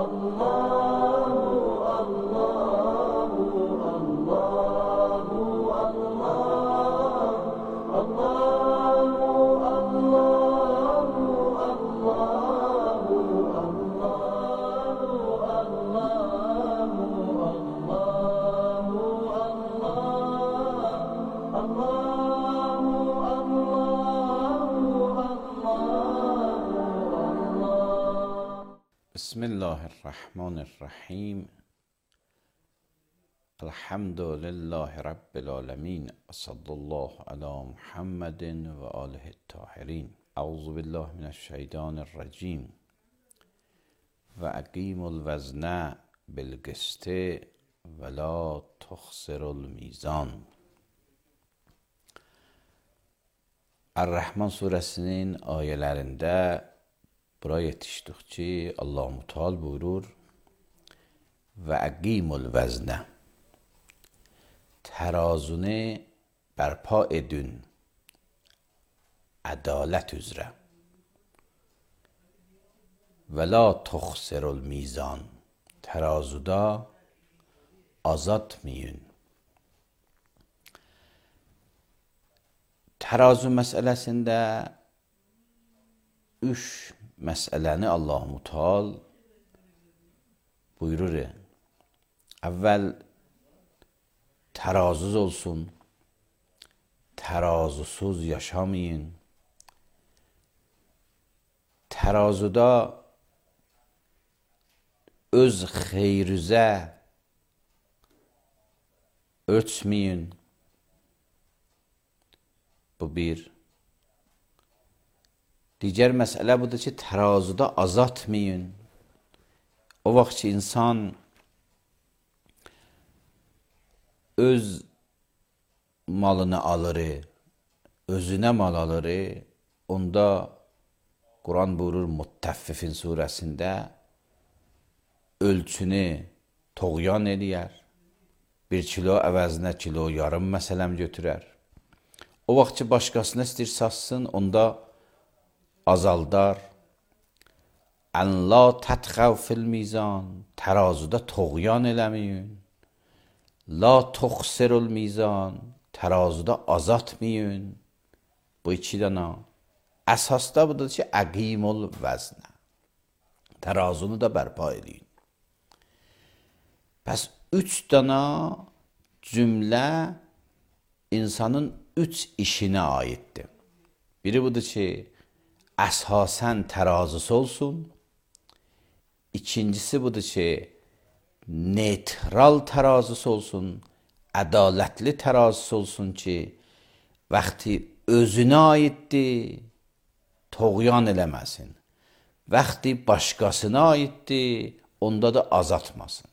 بسم الله الرحمن الرحیم. الحمد لله رب العالمین و صلی الله علی محمد و آله الطاهرین. اعوذ بالله من الشیطان الرجیم. و اقیموا الوزن بالقسط ولا تخسروا الميزان. Er-Rahman suresinin ayələrində bura yetişdik ki, Allah-u Teala buyurur: və əqimul vəznə, tərazunu bərpa edin ədalət üzrə, və la tuxsirul mizan, tərazuda azaltmayın. Tərazu məsələsində üç məsələni Allah-u Teala buyurur. Əvvəl tərazuz olsun, tərazusuz yaşamayın. Tərazuda öz xeyrinizə ölçməyin. Bu bir. Digər məsələ budur ki, tərazuda azaltmayın. O vaxt ki, insan öz malını alır, özünə mal alır, onda Quran buyurur Muttəffifin surəsində ölçünü toğyan eləyər. 1 kilo əvəzinə kilo yarım məsələm götürər. O vaxt ki, başqasına istəyir satsın, onda azaldar. Ən la tətxəv fil mizan, tərazuda toğyan eləməyin. La tuxsirul mizan, tərazuda azaltmayın. Bu iki dana. Əsasda budur ki, əqimul vəznə, tərazunu da bərpa edin. Pəs 3 dana cümlə insanın 3 işinə aiddir. Biri budur ki, əsasən tərazısı olsun. İkincisi budur ki, neytral tərazısı olsun, ədalətli tərazısı olsun ki, vaxtı özünə aiddir, toğyan eləməsin. Vaxtı başqasına aiddir, onda da azaltmasın.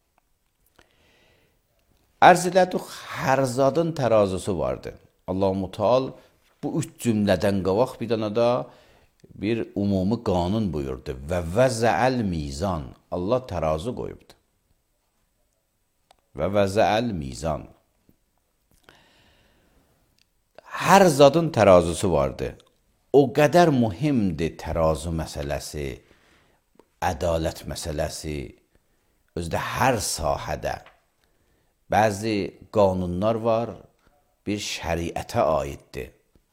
Ərz elədik, hər zadın tərazısı vardır. Allah-u Teala bu 3 cümlədən qabaq bir dana da bir umumi qanun buyurdu. Və vəzəəl mizan, Allah tərazu qoyubdur. Və vəzəəl mizan. Hər zadın tərazısı vardır. O qədər mühimdir tərazu məsələsi, ədalət məsələsi, özdə hər sahədə. Bəzi qanunlar var, bir şəriətə aiddir.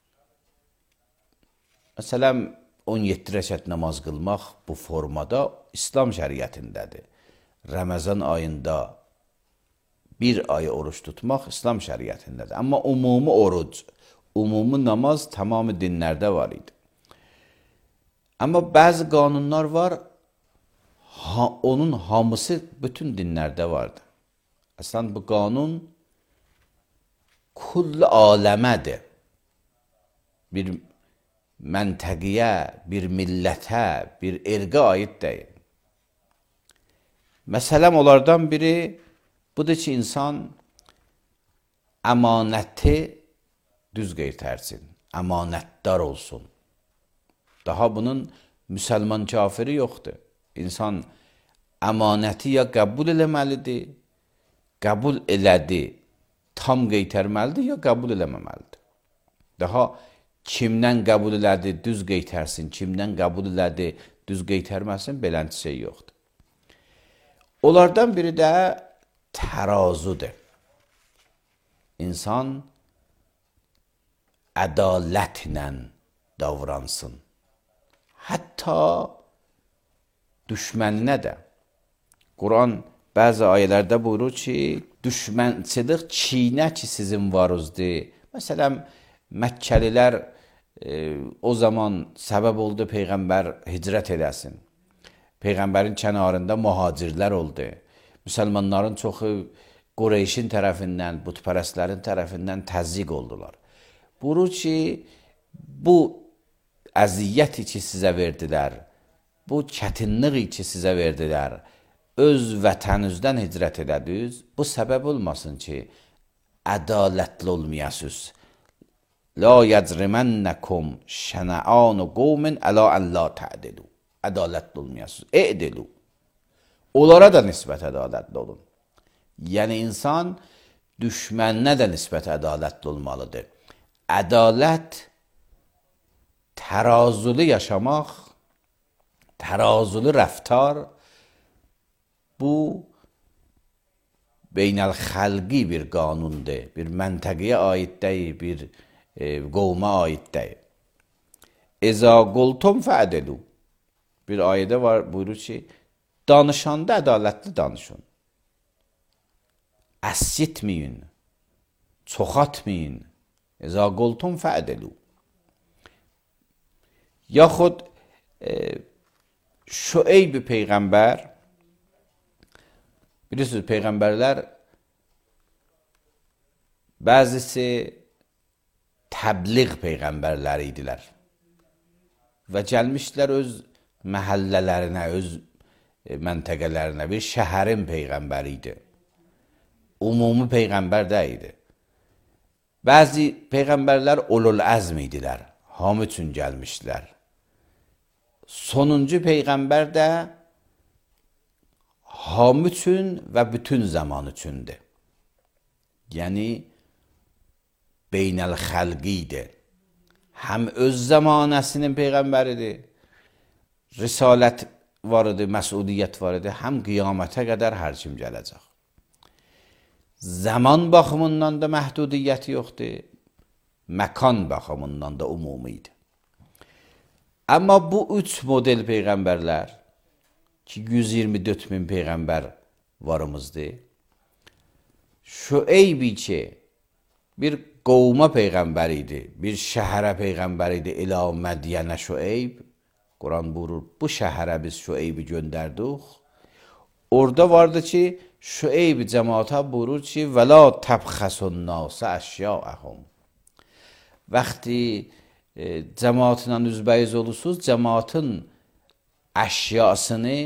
Məsələn, 17 rəkət namaz qılmaq bu formada İslam şəriətindədir. Ramazan ayında 1 ay oruç tutmaq İslam şəriətindədir. Amma umumi oruc, umumi namaz tamamı dinlərdə var idi. Amma bəzi qanunlar var, onun hamısı bütün dinlərdə vardı. Əslən, bu qanun kull aləmədir. Bir məntəqiyə, bir millətə, bir erqə aid deyil. Məsələm onlardan biri budur ki, insan əmanəti düz qeytərsin, əmanətdar olsun. Daha bunun müsəlman kafiri yoxdur. İnsan əmanəti ya qəbul eləməlidir, qəbul elədi, tam qeytərməlidir, ya qəbul eləməməlidir. Daha kimdən qəbul elədi, düz qeytərsin, kimdən qəbul elədi, düz qeytərməsin, belənti şey yoxdur. Onlardan biri də tərazudur. İnsan ədalətlə davransın. Hətta düşməninə də. Quran bəzi ayələrdə buyurur ki, düşmənçilik çiynə ki sizin varızdır. Məsələn, Məkkəlilər o zaman səbəb oldu Peyğəmbər hicrət eləsin. Peyğəmbərin kənarında mühacirlər oldu. Müsəlmanların çoxu Qureyşin tərəfindən, bütpərəstlərin tərəfindən təzyiq oldular. Buyurur ki, bu əziyyəti ki sizə verdilər, bu çətinliyi ki sizə verdilər, öz vətəninizdən hicrət elədiniz, bu səbəb olmasın ki, ədalətli olmayasınız. La yəcrimənnəkum şənəanu qovmin əla ən la tə'dilu. Ədalətli olmayasınız. E'dilu. Onlara da nisbət ədalətli olun. Yəni, insan düşməninə də nisbət ədalətli olmalıdır. Ədalət, tərazulu yaşamaq, tərazulu rəftar, bu beynəlxəlqi bir qanundur, bir məntəqəyə aid deyil, bir qovma aid deyil. Əza qultum fə'dilu. Bir ayədə var, buyurur ki, danışanda ədalətli danışın. Əsitməyin, çoxatmayın. Əza qultum fə'dilu. Yaxud Şüeyb Peyğəmbər, bilirsiniz, Peyğəmbərlər bəzisi təbliğ Peyğəmbərləri idilər və gəlmişlər öz məhəllələrinə, öz məntəqələrinə, bir şəhərin Peyğəmbəri idi. Umumi Peyğəmbər də idi. Bəzi Peyğəmbərlər ulul əzm idilər, hamı üçün gəlmişlər. Sonuncu Peyğəmbər də hamı üçün və bütün zaman üçündür. Yəni, beynəlxəlqidir. Həm öz zamanəsinin Peyğəmbəridir, risalət var idi, məsuliyyət var idi, həm qiyamətə qədər hər kim gələcək. Zaman baxımından da məhdudiyyəti yoxdur, məkan baxımından da umumi idi. Amma bu üç model Peyğəmbərlər, ki 124 min Peyğəmbər varımızdır, Şüeyb ki, bir qovma Peyğəmbər idi, bir şəhərə Peyğəmbər idi, İlə Mədyənə Şüeyb, Quran buyurur, bu şəhərə biz Şüeybi göndərdik. Orada vardı ki, Şüeyb cəmaata buyurur ki, və la təbxəsun nasə əşyaəhum. Vaxtı cəmaatla üzbəyiz olursunuz, cəmaatın əşyasını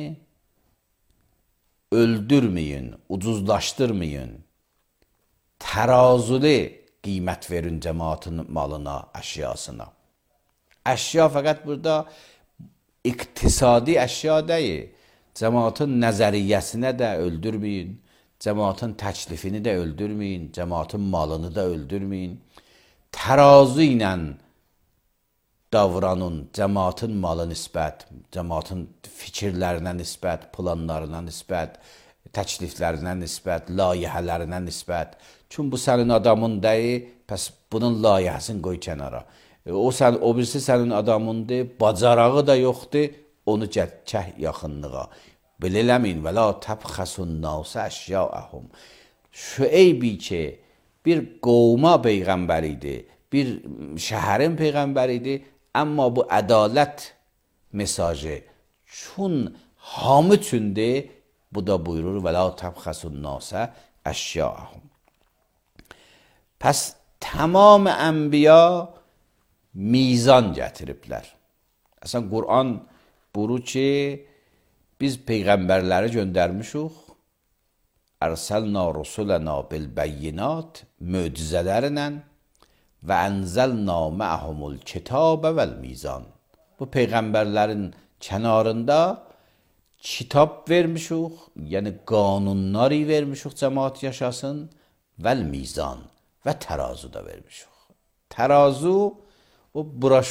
öldürməyin, ucuzlaşdırmayın. Tərazuli qiymət verin cəmaatın malına, əşyasına. Əşya fəqət burada iqtisadi əşya deyil. Cəmaatın nəzəriyyəsinə də öldürməyin, cəmaatın təklifini də öldürməyin, cəmaatın malını da öldürməyin. Tərazu ilə davranın, cəmaatın malı nisbət, cəmaatın fikirlərinə nisbət, planlarına nisbət, təkliflərinə nisbət, layihələrinə nisbət. Çünki bu sənin adamın deyil, pəs bunun layihəsini qoy kənara. O birisi sənin adamındır, bacarağı da yoxdur, onu çək yaxınlığa. Belə eləməyin, və la təbxəsun nasə əşyaəhum. Şüeybi ki, bir qovma Peyğəmbər idi, bir şəhərin Peyğəmbər idi, amma bu ədalət mesajı, çün hamı üçündür, bu da buyurur, və la təbxəsun nasə əşyaəhum. Pəs tamam ənbiya mizan gətiriblər. Əslən, Quran buyurur ki, biz Peyğəmbərləri göndərmişik, ərsəlna rusulana bilbəyyinat, möcüzələrlə və ənzəlna mə'humul kitabə vəl mizan. Bu Peyğəmbərlərin kənarında kitab vermişik, yəni qanunları vermişik cəmaat yaşasın, vəl mizan və tərazu da vermişik. Tərazu, o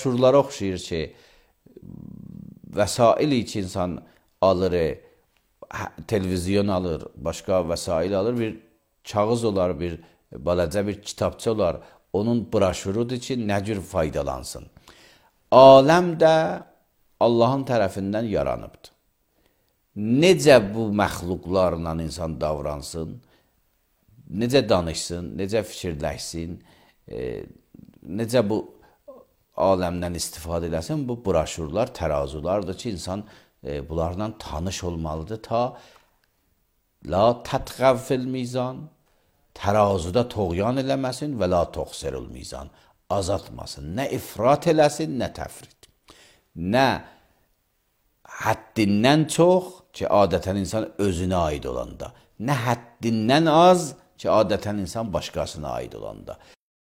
broşurlara oxşayır ki, vəsaili ki, insan alır, televizyon alır, başqa vəsail alır, bir kağız olar, bir balaca bir kitabça olar. Onun broşurudur ki, nə cür faydalansın. Aləm də Allahın tərəfindən yaranıbdır. Necə bu məxluqlarla insan davransın, necə danışsın, necə fikirləşsin, necə bu aləmdən istifadə eləsin, bu broşurlar, tərazulardır ki, insan bunlarla tanış olmalıdır ta la tətğəv fil mizan, tərazuda toğyan eləməsin və la toxserul mizan, azaltmasın. Nə ifrat eləsin, nə təfrid. Nə həddindən çox ki, adətən insan özünə aid olanda, nə həddindən az ki, adətən insan başqasına aid olanda.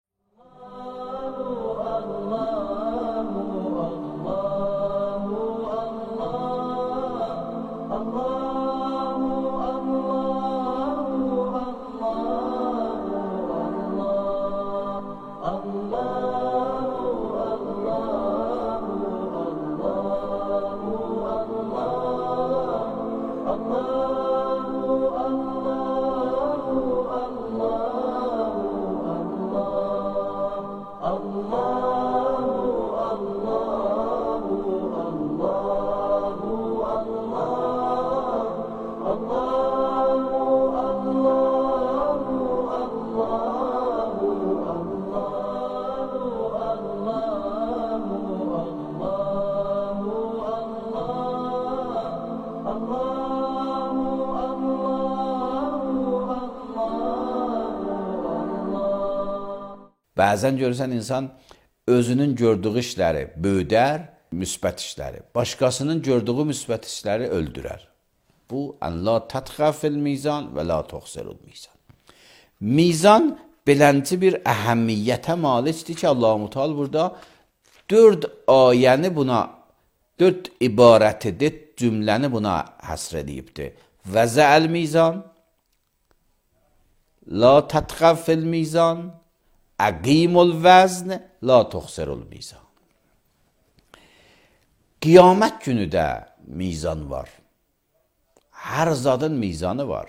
Bəzən görürsən insan özünün gördüyü işləri böyüdər, müsbət işləri. Başqasının gördüyü müsbət işləri öldürər. Bu, ən la tətğəv fil mizan və la toxserul mizan. Mizan belənci bir əhəmiyyətə malikdir ki, Allah-u Teala burada 4 ayəni buna, 4 ibarəti, 4 cümləni buna həsr edibdir. Vəzəəl mizan, la tətğəv fil mizan, əqimul vəzn, la toxserul mizan. Qiyamət günü də mizan var. Hər zadın mizanı var.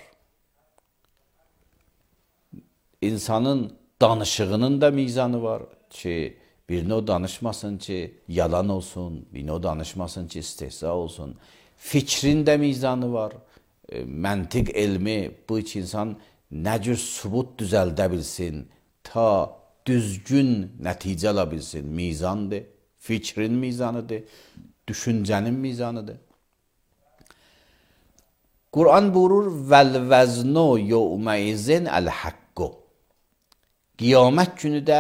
İnsanın danışığının da mizanı var ki, birini o danışmasın ki, yalan olsun, birini o danışmasın ki, istehza olsun. Fikrin də mizanı var. Məntiq elmi, bu iki insan nə cür sübut düzəldə bilsin, ta düzgün nəticə ala bilsin, mizandır, fikrin mizanıdır, düşüncənin mizanıdır. Quran buyurur, vəl-vəznu yevməizin əl-haqqu. Qiyamət günü də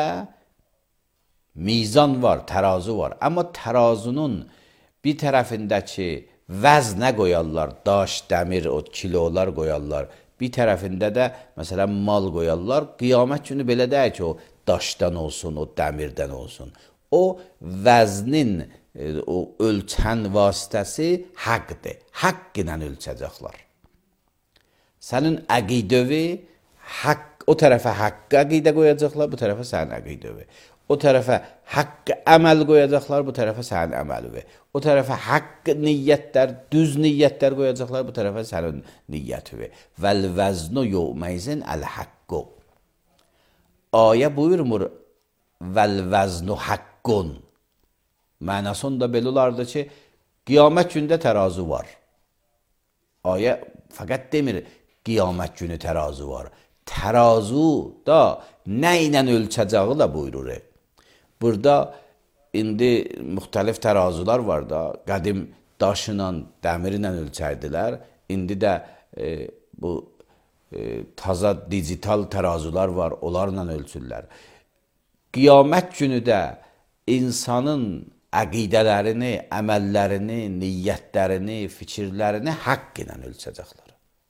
mizan var, tərazu var. Amma tərazunun bir tərəfindəki vəznə qoyarlar, daş, dəmir, o kilolar qoyarlar. Bir tərəfində də, məsələn, mal qoyarlar. Qiyamət günü belə deyək ki, o daşdan olsun, o dəmirdən olsun. O vəznin, o ölçən vasitəsi haqqdır. Haqq ilə ölçəcəklər. Sənin əqidəvi, o tərəfə haqq əqidə qoyacaqlar, bu tərəfə sənin əqidəvi. O tərəfə haqq əməl qoyacaqlar, bu tərəfə sənin əməlivi. O tərəfə haqq niyyətlər, düz niyyətlər qoyacaqlar, bu tərəfə sənin niyyətivi. Vəl-vəznu yevməizin əl-haqqu. Ayə buyurmur, vəl-vəznu haqqun. Mənasında belə olardı ki, qiyamət gündə tərazu var. Ayə fəqət demir, qiyamət günü tərazu var. Tərazu da nə ilə ölçəcəyi da buyurur. Burada indi müxtəlif tərazular var da, qədim daşla, dəmirlə ölçərdilər. İndi də bu taza digital tərazular var, onlarla ölçürlər. Qiyamət günü də insanın əqidələrini, əməllərini, niyyətlərini, fikirlərini haqq ilə ölçəcəklər.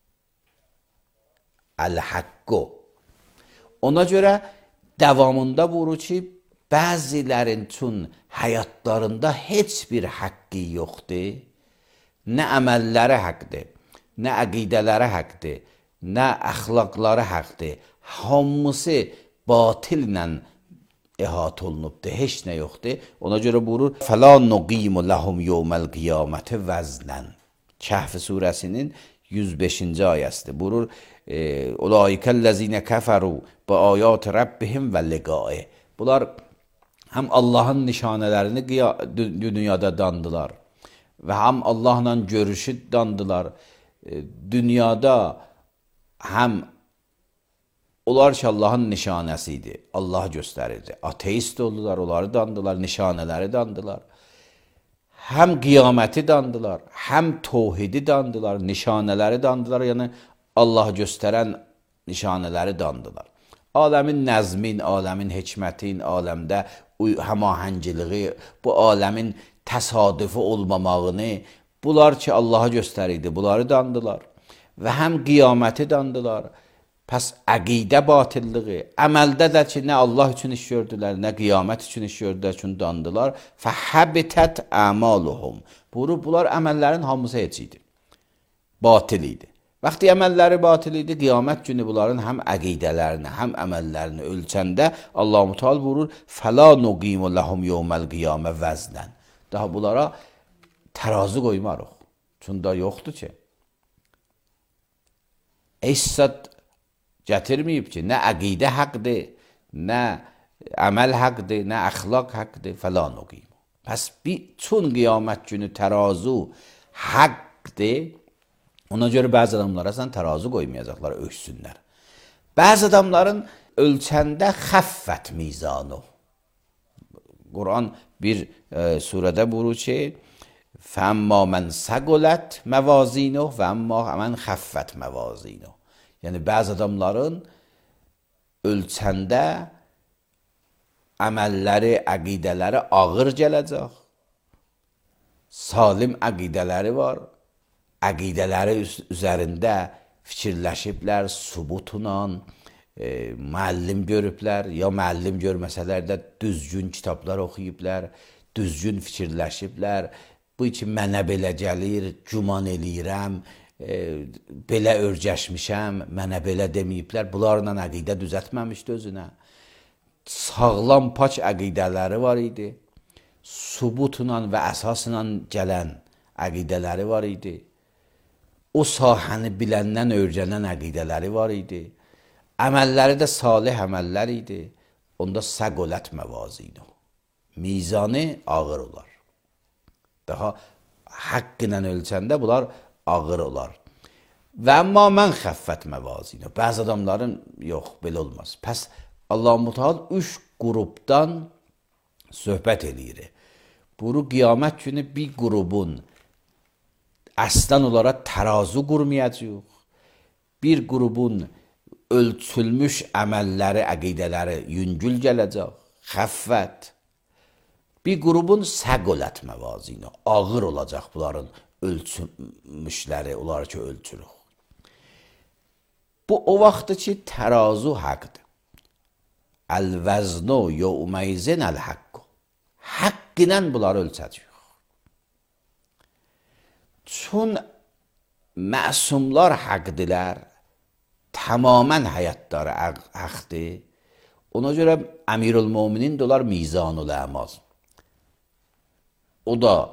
Əl-haqqu. Ona görə davamında buyurur ki, bəzilərin üçün həyatlarında heç bir haqqı yoxdur. Nə əməlləri haqqdır, nə əqidələri haqqdır, nə əxlaqları haqqdır. Hamısı batillə əhatə olunubdur, heç nə yoxdur. Ona görə buyurur, فَلَا نُقِيمُ لَهُمْ يَوْمَ الْقِيَامَةِ وَزْنًا. Kəhf surəsinin 105-ci ayəsidir. Buyurur: "Ulaikellezine keferu bi ayati rabbihim ve liqa'i." Bunlar həm Allahın nişanələrini dünyada dandılar və həm Allahla görüşü dandılar. Dünyada həm onlar ki Allahın nişanəsi idi, Allah göstərirdi. Ateist oldular, onları dandılar, nişanələri dandılar. Həm qiyaməti dandılar, həm tövhidi dandılar, nişanələri dandılar, yəni Allah göstərən nişanələri dandılar. Aləmin nəzmin, aləmin hikmətin, aləmdə həmahəngiliği, bu aləmin təsadüfi olmamağını, bunlar ki Allah'a göstərirdi, bunları dandılar. Və həm qiyaməti dandılar. Pəs əqidə batilliği, əməldə də ki, nə Allah üçün iş gördülər, nə qiyamət üçün iş gördülər, üçün dandılar. Fəhəbitət əmaluhum. Buyurur, bunlar əməllərin hamısı heç idi. Batil idi. Vaxtı əməlləri batil idi, qiyamət günü bunların həm əqidələrini, həm əməllərini ölçəndə Allah-u Teala buyurur: "Fəla nuqimu ləhum yevməl qiyamə vəznən." Daha bunlara tərazi qoymarıq. Çünki yoxdur ki. Əsad gətirməyib ki, nə əqidə haqqdır, nə əməl haqqdır, nə əxlaq haqqdır, fəla nuqimu. Pəs bütün qiyamət günü tərazu haqqdır. Ona görə bəzi adamlara sən tərazu qoymayacaqlar, ölçsünlər. Bəzi adamların ölçəndə xəffət mizanu. Quran bir surədə buyurur ki: "Fəmmə mən səqulət məvazinu və əmmə mən xəffət məvazinu." Yəni bəzi adamların ölçəndə əməlləri, əqidələri ağır gələcək. Salim əqidələri var. Əqidələri üzərində fikirləşiblər, subutla, müəllim görüblər, ya müəllim görməsələr də düzgün kitablar oxuyublər, düzgün fikirləşiblər. Bu ki, mənə belə gəlir, güman eləyirəm, belə örgəşmişəm, mənə belə deməyiblər. Bunlarla əqidə düzətməmişdi özünə. Sağlam, pak əqidələri var idi. Subutla və əsasla gələn əqidələri var idi. O sahəni biləndən öyrənən əqidələri var idi. Əməlləri də salih əməllər idi. Onda səqulət məvazinu. Mizanı ağır olar. Daha haqq ilə ölçəndə bunlar ağır olar. Və amma mən xəffət məvazinu. Bəzi adamların yox, belə olmaz. Pəs Allah-u Teala 3 qrupdan söhbət eləyir. Bunu qiyamət günü bir qrubun əslən olaraq tərazu qurmayacaq. Bir qrubun ölçülmüş əməlləri, əqidələri yüngül gələcək, xəffət. Bir qrubun səqulət məvazinu, ağır olacaq bunların ölçülmüşləri, onları ki ölçürük. Bu o vaxtdır ki, tərazu haqdır. Əl-vəznu yevmeyzin əl-haqqu. Haqq ilə bunları ölçəcək. Çün məsumlar haqdilər, tamamən həyatları haqdır. Ona görə Əmirül-Möminin dolar mizanul əmal. O da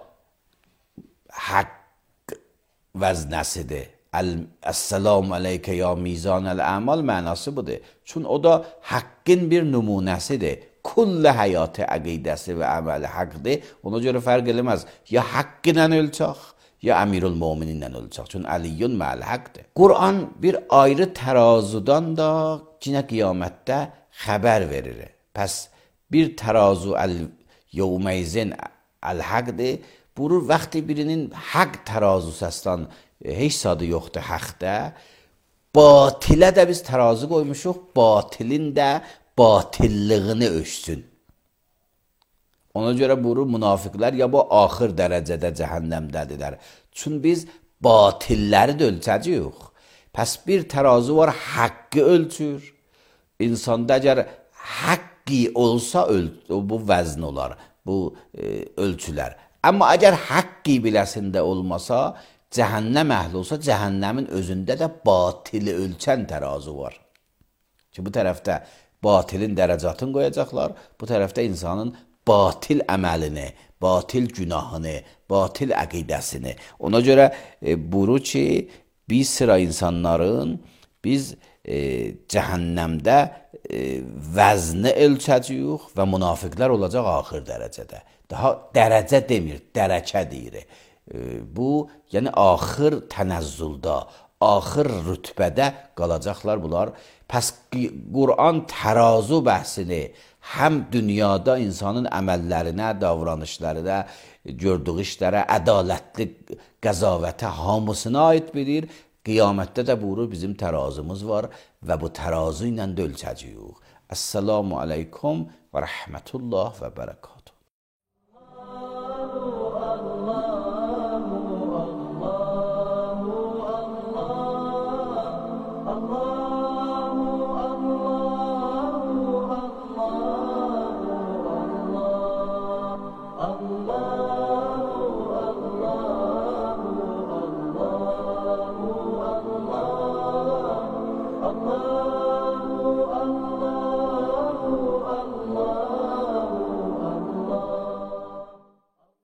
haqq vəznəsidir. Əssəlamu aleykə ya mizanəl əmal mənası budur. Çünki o da haqqın bir nümunəsidir. Kullə həyatı əqidəsi və əməli haqdır. Ona görə fərq eləməz. Ya haqq ilə ölçək, ya Əmirül-Mömininlə ölçək. Çünki əliyyun mə'al haqdır. Quran bir ayrı tərazudan da yine qiyamətdə xəbər verir. Pəs bir tərazu yevmeyzin əl-haqdır. Buyurur, vaxtı birinin haqq tərazu səsdən heç sadı yoxdur haqda. Batilə də biz tərazı qoymuşuq, batilin də batillığını ölçsün. Ona görə buyurur, münafiqlər ya bu axır dərəcədə cəhənnəmdədirlər. Çünki biz batilləri də ölçəcəyik. Pəs bir tərazı var, haqqı ölçür. İnsanda əgər haqqi olsa bu vəzn olar, bu ölçülər. Amma əgər haqqi biləsində olmasa, cəhənnəm əhli olsa, cəhənnəmin özündə də batili ölçən tərazı var. Ki, bu tərəfdə batilin dərəcatını qoyacaqlar, bu tərəfdə insanın batil əməlini, batil günahını, batil əqidəsini. Ona görə buyurur ki, bir sıra insanların biz cəhənnəmdə vəzni ölçəcəyik və münafiqlər olacaq axır dərəcədə. Daha dərəcə demir, dərəcə deyir. Bu, yəni axır tənəzzüldə, axır rütbədə qalacaqlar bunlar. Pəs Quran tərazu bəhsini həm dünyada insanın əməllərinə, davranışlarına, gördüyü işlərə, ədalətli qəzavətə, hamısına aid bilir. Qiyamətdə də buyurur bizim tərazımız var və bu tərazı ilə də ölçəcəyik. Əssalamu aleykum və rəhmətullah və bərəkət.